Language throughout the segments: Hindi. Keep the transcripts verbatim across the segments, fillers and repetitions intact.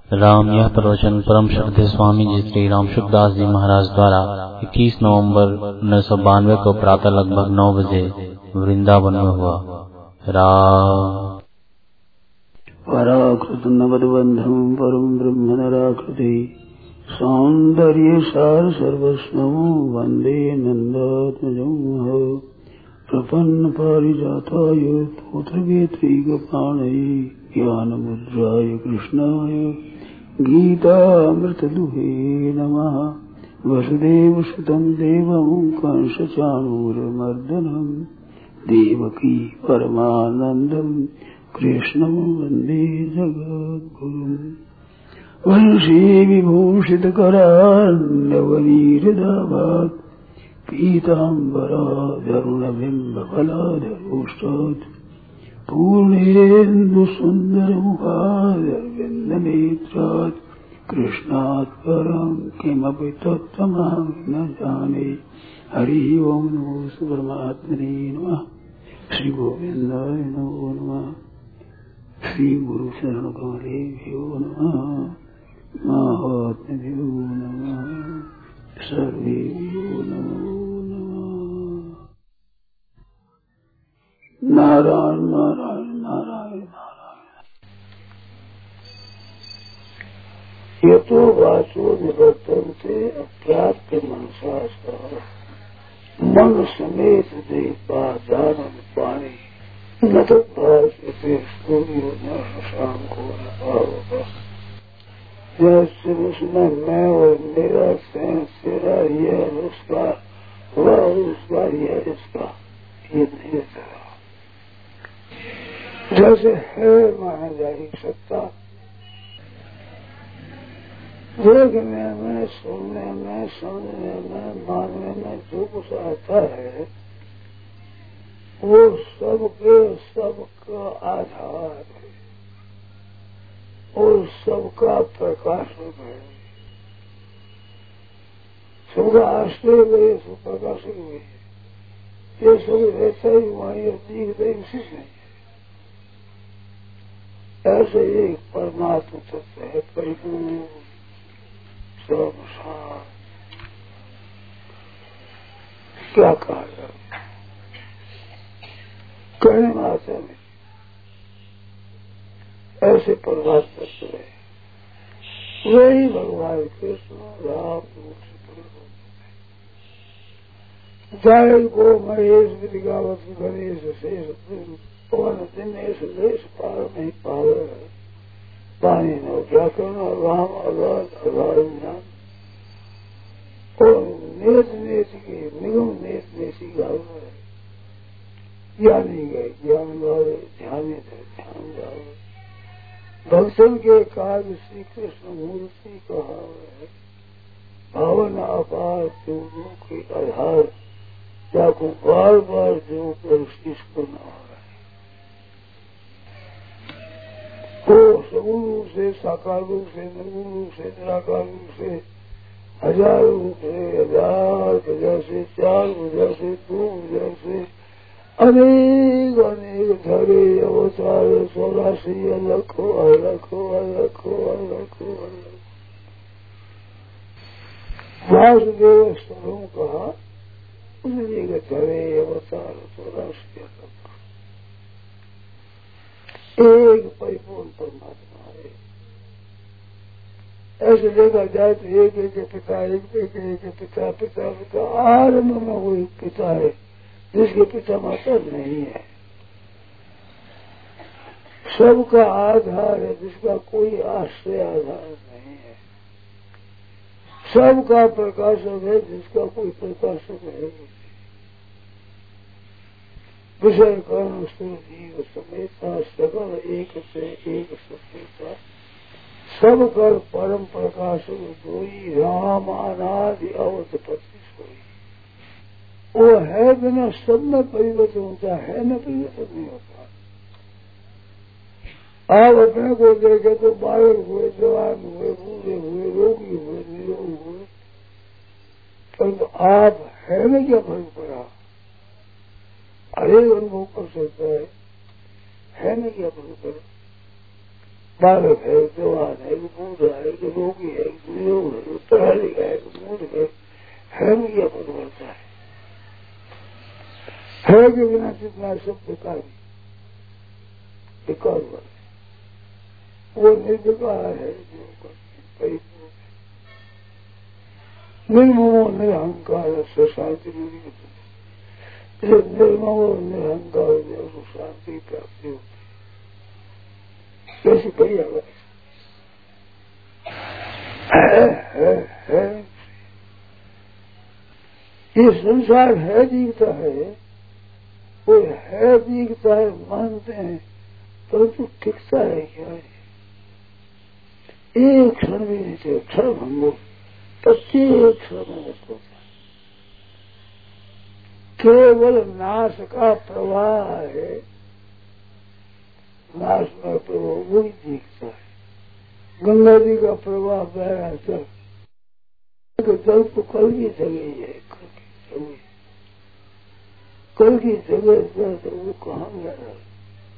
राम यह प्रवचन परम श्रद्धेय स्वामी जी श्री राम सुखदास जी महाराज द्वारा इक्कीस नवंबर उन्नीस सौ बानवे को प्रातः लगभग नौ बजे वृंदावन में हुआ। राम पराकृत नवदबंधम परम ब्रह्म नराकृति सौंदर्य सार सर्वस्वम वंदे नंदात्मजं प्रपन्न पारिजाताय तोत्रवेत्रैकपाणये ज्ञानमुद्राय कृष्णाय गीतामृतदुहे नमः। वसुदेवसुतं देवं कंसचाणूरमर्दनं देवकी परमानन्दं कृष्णं वन्दे जगद्गुरुम्। वंशी विभूषितकरान्नवनीरदाभात् पीताम्बराधरुणबिम्बफलाधरोष्टात् पूर्णेन्दुसुन्दरमुखादरविन्दनेत्रात् कृष्णात् परं किमपि तत्त्वमहं न जाने। हरि ओं नमो परमात्मने नमः। श्री गोविन्दाय नमो नमः। श्री गुरु शरण कमलेभ्यो नमः। महात्म्यो नमः। सर्वेभ्यो नमो नमः। नारायण नारायण नारायण नारायण। यतो वाचो निवर्तन्ते अप्राप्य मनसा मन समेत देवादानम पाणी न तो भाष्य सूर्यो न शशांको न पावक। जैसे उसमें मैं और मेरा सैन तेरा यह उसका वह उसका यह इसका ये नहीं तेरा। जैसे है महाजारी सत्ता देखने में सुनने में समझने में मानने में जो कुछ आता है वो सबके सबका आधार है और सबका प्रकाशक है। सबका आश्रय हुए सब प्रकाशक हुए ये सब ऐसा ही वहां दिखता ही उसी से ऐसे एक परमात्मा तत्व है परिपूर्ण सर्वसार। क्या कहा जाए कहने में आता नहीं। ऐसे परमात्मा तत्व है वही भगवान कृष्ण राम जाय को महेश विदिगावत गणेश शेष पवन दिनेश देश पार नहीं पावे पानी न व्याकरण राम अगाध अगाध ज्ञान और नेत नेत की निगम नेत नेसी गावे ज्ञानी गए ज्ञान गावे ध्यान ध्यान गावे। भक्तन के कार्य श्री कृष्ण मूर्ति कहा है भावना अपार जोगों के आधार जाको बार बार जो पर इसको न हो को सगुण रूप से साकार रूप से निर्गुण रूप से निराकार रूप से हजार रूप से हजार वजह से चार वजह से दो वजह से अनेक अनेक धरे अवतार चौरासी अलखो अलखो अलखो अलखो अलख वासुदेव स्वरूप कहा अनेक धरे अवतार चौरासी अलख एक परिपूर्ण परमात्मा है। ऐसे देखा जाए तो एक एक पिता एक एक एक पिता पिता पिता आरंभ में वही पिता है जिसके पिता माता नहीं है। सबका आधार है जिसका कोई आश्रय आधार नहीं है। सबका प्रकाशक है जिसका कोई प्रकाशक है नहीं। विषय कर्ण जीव समेता सकल एक से एक समेता सब कर परम प्रकाश जोई राम अनादि अवधपति सोई। वो है बिना सब में परिवर्तन होता है न परिवर्तन नहीं होता। आप अपने को देखे तो बालक हुए जवान हुए बूढ़े हुए रोगी हुए निरोग हुए परंतु तो आप है में क्या फर्क पड़ा अरे अनुभव कर सकता है है नहीं क्या फर्क पड़ा। बालक है, जवान है, बूढ़ा है, रोगी है, निरोग है, पढ़ा लिखा है, मूर्ख है, है भी क्या पता पड़ता है? है के बिना जितना सब बेकार बेकार हुआ है। वो निर्विकार है जो परिपूर्ण निर्ममो निरहंकार से शांति मिली। निर्ममो निरहंकार हो जाए तो शांति प्राप्ति होती कैसी बढ़िया बात है, है, है। ये संसार है दिखता है, वो है दिखता है मानते हैं, परंतु तो टिकता है क्या है? एक क्षण भी नहीं थे, क्षण भंगो प्रत्येक क्षण में होता है। केवल नाश का प्रवाह है, नाश में प्रवाह वही दिखता है। गंगा जी का प्रवाह बह रहा चल, जल तो कल की जगह है, कल की जगह कल की जगह तो वो कहाँ जा रहा है?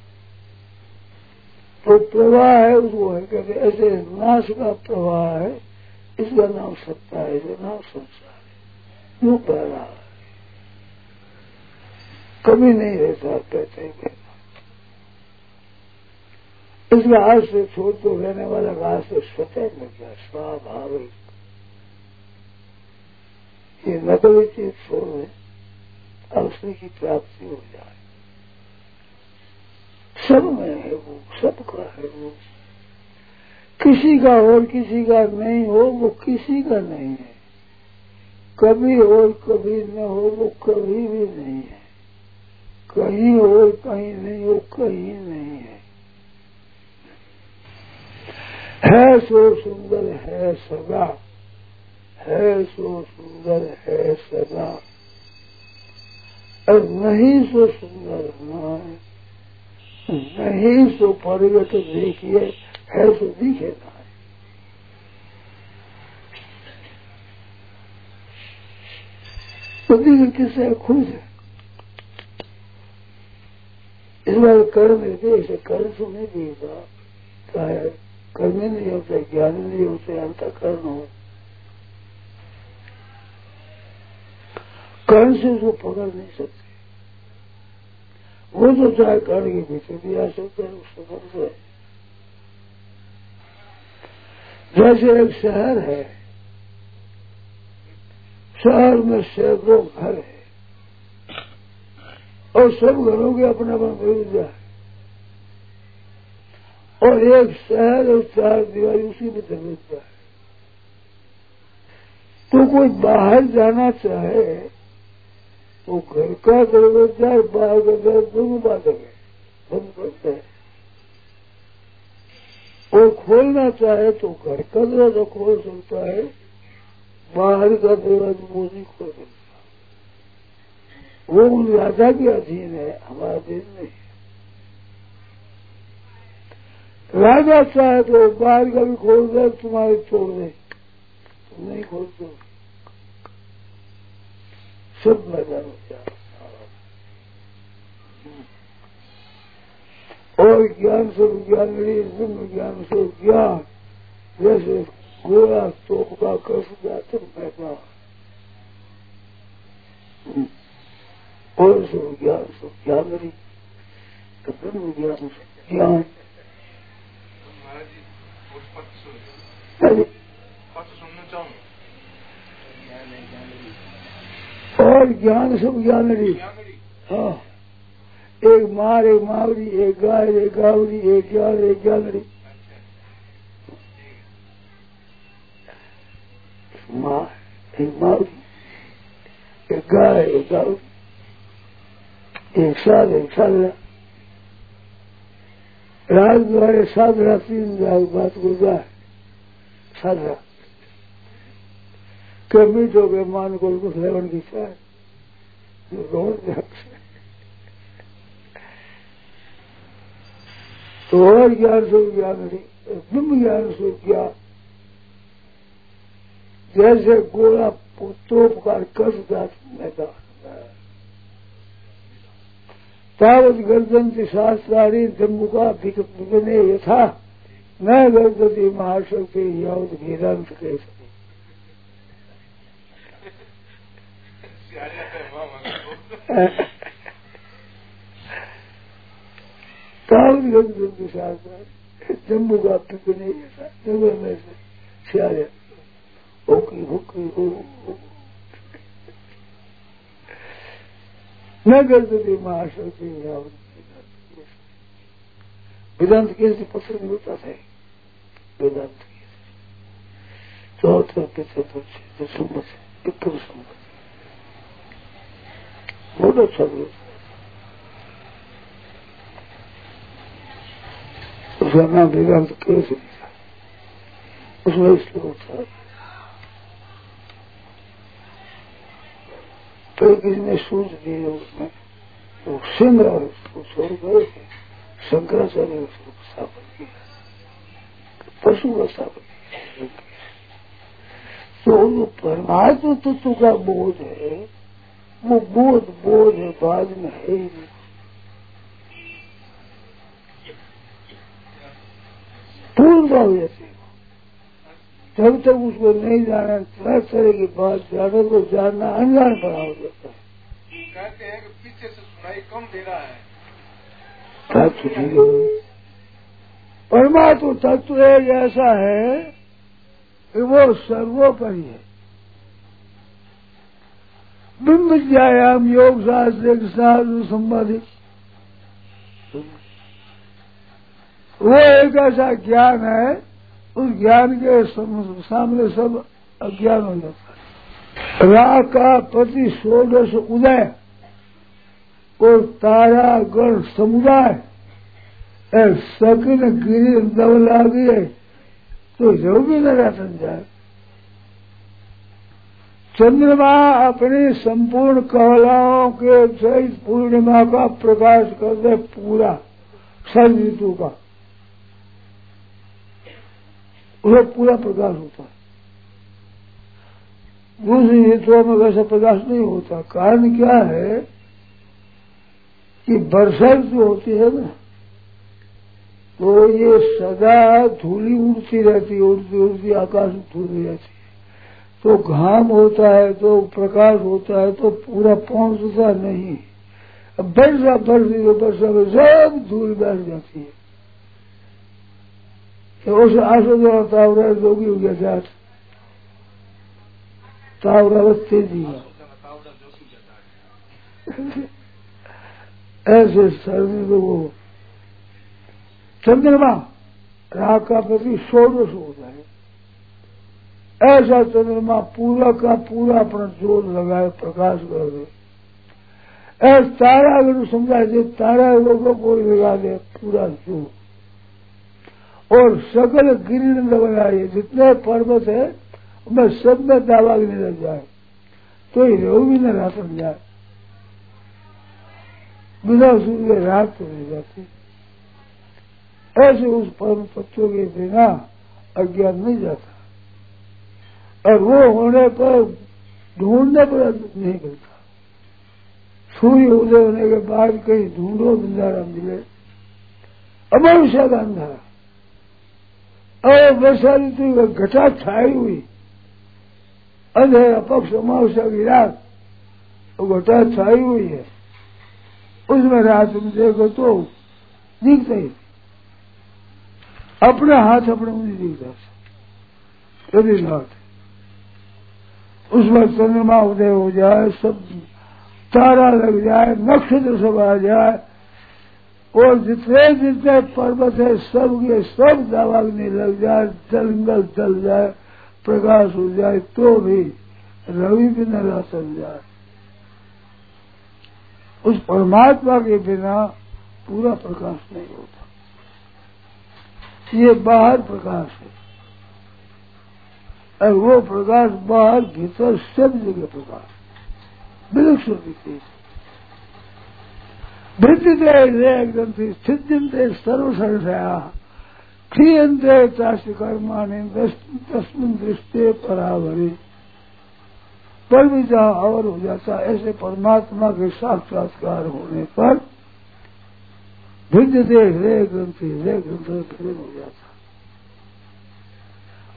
तो प्रवाह है उसको है कहते ऐसे नाश का प्रवाह है, इसका नाम सत्ता है, इसका नाम संसार है। यूं बह रहा है, कभी नहीं रहता, कहते हैं इसका हाथ से छोड़ तो रहने वाला हाथ से स्वतः मिल गया, स्वाभाविक। ये नकली चीज छोड़ दें, अवसर की प्राप्ति हो जाए। सब में है वो, सबका है वो। किसी का और किसी का नहीं हो, वो किसी का नहीं है। कभी और कभी न हो, वो कभी भी नहीं है। कहीं और कहीं नहीं हो, कहीं नहीं है। है सो सुंदर है सदा, है सो सुंदर है सदा, और नहीं सो सुंदर न है, नहीं सो परिगत देखिए, है सो दिखे ना है। तो दिखे किससे खुद है। इस बार कर्म देश कर्म से नहीं देगा, चाहे कर्म नहीं होते, ज्ञान नहीं होते, अंतःकरण हो। कर्म से उसको पकड़ नहीं सकते। वो तो चाहे कर्ण के भीतर भी आ सकते हैं, उसको समझ है। जैसे एक शहर है, शहर में सैकड़ों घर है और सब घरों के अपना अपना विरुद्ध है, और एक शहर और चार दीवारी उसी में दरवाजा है। तो कोई बाहर जाना चाहे तो घर का दरवाजा और बाहर का दरवाजा दोनों बात है, बंद करता है। और खोलना चाहे तो घर का दरवाजा खोल सकता है, बाहर का दरवाजा वो नहीं खोल सकता। वो उन राजा के अधीन है, हमारा अधीन नहीं। राजा चाहे तो बाहर का भी खोल दे, तुम्हारे छोड़ दे, तुम नहीं खोल दो, सब राजा हो जाए। और ज्ञान से ज्ञान ब्रह्म ज्ञान से ज्ञान, जैसे गोरा तोप का कस जाते पैदा, और से ज्ञान से ज्ञान रही, तो ब्रह्म ज्ञान से ज्ञान। और ज्ञान सब ज्ञान रही। हाँ, एक मार एक मावरी, एक गाय एक गावरी, एक ज्ञान एक ज्ञानरी। माँ एक मावरी, एक गाय एक गावरी, एक साध एक साधना। राज द्वारे साधना तीन बात को जाए साधना कभी तो के मान को लेवन की चाहे तो और ज्ञान से ज्ञान नहीं, ब्रह्म ज्ञान से ज्ञान। जैसे गोला तोप का कस जात मैदान, तावत गर्दन की शास्त्रारी जम्मू का विघ्ने यथा न गणपति महाशक्ति यावत वेदांत कैसे गणपति शास्त्र जम्मू का पिक नहीं ऐसा जगह में से सियारे होकी होकी हो न गणपति महाशक्ति यावत वेदांत कैसे पत्र नहीं होता था वेदांत चौथे पिछहत्तर से सुमत से इक्कीस सुमत बहुत अच्छा ग्रंथ उसका नाम वेदांत कैसे लिखा उसमें श्लोक था तो किसी ने सूझ दिए उसमें वो सिंह और उसको छोड़ गए थे शंकराचार्य ने उसको स्थापन किया पशु का स्थापन किया तो वो परमात्मा तत्व का बोध है वो बोध बोध है बाद में है ही नहीं पूर्ण हो जाती है जब तक उसको नहीं जाना तरह तरह की बात जाने को जानना अनजान पड़ा हो जाता है कहते हैं कि पीछे से सुनाई कम दे रहा है परमात्मा तत्व एक ऐसा है कि वो सर्वोपरि है बिंब व्यायाम योग शास्त्र के साथ संबंधित वो एक ऐसा ज्ञान है उस ज्ञान के सामने सब अज्ञान हो जाता है। राह का प्रति षोडश उदय और तारा गण समुदाय सकिन गिरी दब लागे तो जो भी न रतन जाए। चंद्रमा अपनी संपूर्ण कवलाओं के सहित पूर्णिमा का प्रकाश कर दे पूरा शरद ऋतु का उसे पूरा प्रकाश होता है। दूसरी ऋतुओं में वैसा प्रकाश नहीं होता। कारण क्या है कि वर्षा ऋतु होती है ना तो ये सदा धूली उड़ती रहती उड़ती उड़ती आकाश में धूली रहती है तो घाम होता है तो प्रकाश होता है तो पूरा पहुंचता नहीं। अब वर्षा बरसी तो वर्षा में सब धूल बैठ जाती है तो उस आशो जो तावरा जोगी हो गया जात तावरा तेजी ऐसे सर्दी तो वो चंद्रमा राह का प्रति षोडश होता है। ऐसा चंद्रमा पूरा का पूरा अपना जोर लगाए प्रकाश कर दे। ऐसा तारा अगर समझा दे तारा लोगों को लगा दे पूरा जोर और सकल गिरी लगाए जितने पर्वत है उनमें सब में दावा नहीं लग जाए तो ही रो भी न रात बन जाए बिना सूर्य रात तो रह जाती। ऐसे उस परम तत्व के बिना अज्ञान नहीं जाता और वो होने पर ढूंढने पर नहीं मिलता। सूर्य उदय होने के बाद कहीं ढूंढो अंधारा मिले अमनुष्य का अंधारा और वर्षा ऋतु का घटा छाई हुई अंधेरा पक्ष अमावस्या की रात वो घटा छाई हुई है उसमें रात में देखो तो दिखता ही अपना हाथ अपने मुझे दिखता कभी रात उसमें चंद्रमा उदय हो जाए सब तारा लग जाए नक्षत्र सब आ जाए और जितने जितने पर्वत है सब के सब दावाग्नि लग जाए जंगल जल जाए प्रकाश हो जाए तो भी रवि भी न रह चल जाए। उस परमात्मा के बिना पूरा प्रकाश नहीं होता। ये बाहर प्रकाश है और वो प्रकाश बाहर भीतर सब जगह प्रकाश विलक्षण दिखती है। वृत्तिते ग्रंथि सिद्धिंते सर्वसंशया क्रियंते चाष्ट कर्माणि तस्मिन् दृष्टे परावरे पर भी जहाँ और हो जाता ऐसे परमात्मा के साक्षात्कार होने पर भिद्यते हृदय ग्रंथि हृदय ग्रंथ फिर हो जाता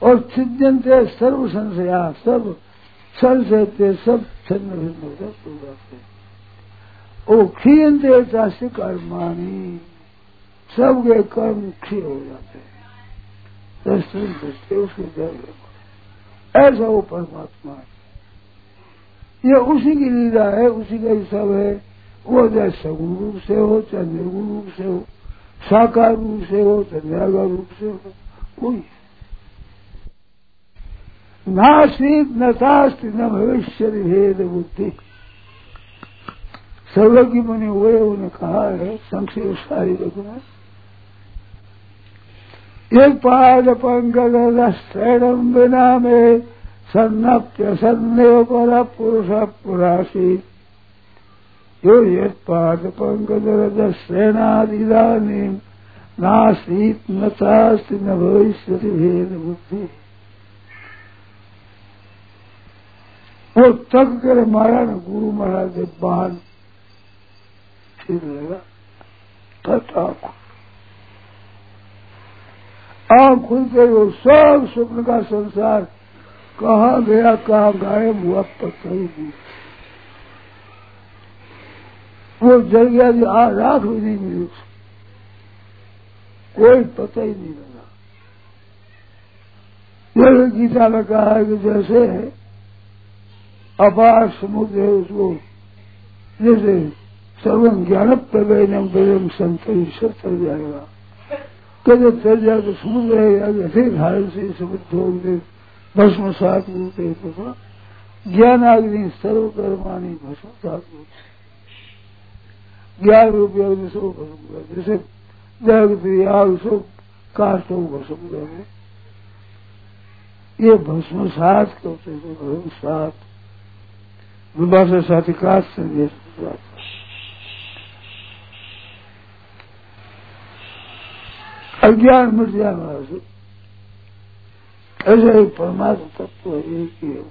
और छिद्यंते सर्व संशया, सब संशयते सब छन्न भिन्न हो जाते। ओ क्षीयंते चास्य कर्माणी, सबके कर्म क्षीय हो जाते हैं। दृष्टि दृष्टि उसके जल ऐसा वो परमात्मा है। ये उसी की लीला है, उसी का ही सब है। वो चाहे सगुण रूप से हो, चाहे निर्गुण रूप से हो, साकार रूप से हो, चाहे निराकार रूप से हो, कोई नास्ति न शास्त्र न भविष्य भेद बुद्धि। सर्वज्ञ मुनि हुए उन्हें कहा है संक्षेप सारी रखना। एक पाद पंकज शरणम बिना में सन्नप्य सन्देव पर पुरुष पुरासी, यो यत पाद पंकज रज श्रेणादिदानी नास्ति न शास्त्र न भविष्य भेद बुद्धि। वो तक कर मारा न गुरु महाराज ने बाण फिर लगा तट आंख आंख खुलते वो सब स्वप्न का संसार कहाँ गया कहाँ गायब हुआ पता ही नहीं। वो जल गया जो आ राख भी नहीं मिली, कोई पता ही नहीं लगा। जैसे गीता में कहा है कि जैसे अपार समुद्र है, उसको जैसे सर्वं ज्ञान प्रवेदम वेदम संतरी सब चल जाएगा। कदे चल जाए तो समुद्र रहेगा, ऐसे धारण से समुद्र हो गए भस्म सात रूपे तो ज्ञान अग्नि सर्वकर्माणी भस्म सात रूप, ज्ञान रूपी अग्नि सब भस्म कर, जैसे जगती आग सब काट हो भस्म कर। ये भस्म सात करते थे, भस्म सात विभाषा साथी काट से अज्ञान मिट जाए महाराज। ऐसा एक परमात्मा तत्व है, एक ही है।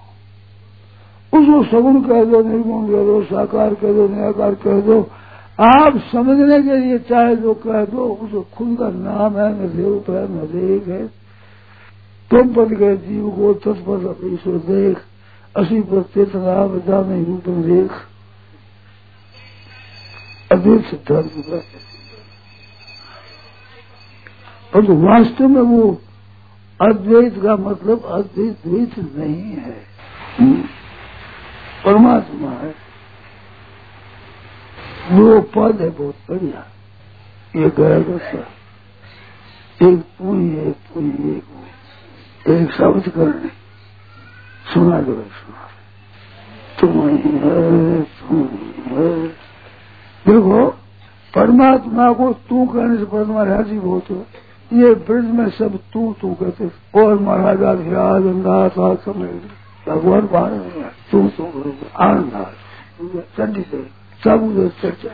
उसको सगुण कह दो, निर्गुण कह दो, साकार कह दो, निराकार कह दो, आप समझने के लिए चाहे जो कह दो, उसको खुद का नाम है, न देव है न देख है। तुम पद गए जीव को तत्पर ईश्वर देख, असी प्रत्येक बता नहीं रूप देख। अद्वैत सिद्धांत का परंतु वास्तव में वो अद्वैत का मतलब अद्वैत द्वैत नहीं है, परमात्मा है। दो पद है बहुत बढ़िया, ये कहेगा सर एक तू ही एक तू ही एक एक शब्द करने सुना दो, सुना तुम ही है तुम ही है। देखो परमात्मा को तू कहने से परमात्मा राजी बहुत है। ये ब्रज में सब तू तू कहते और महाराज आधिराज अंदाज समय भगवान बाहर तू तू आनंद चंडी से सब उधर चर्चा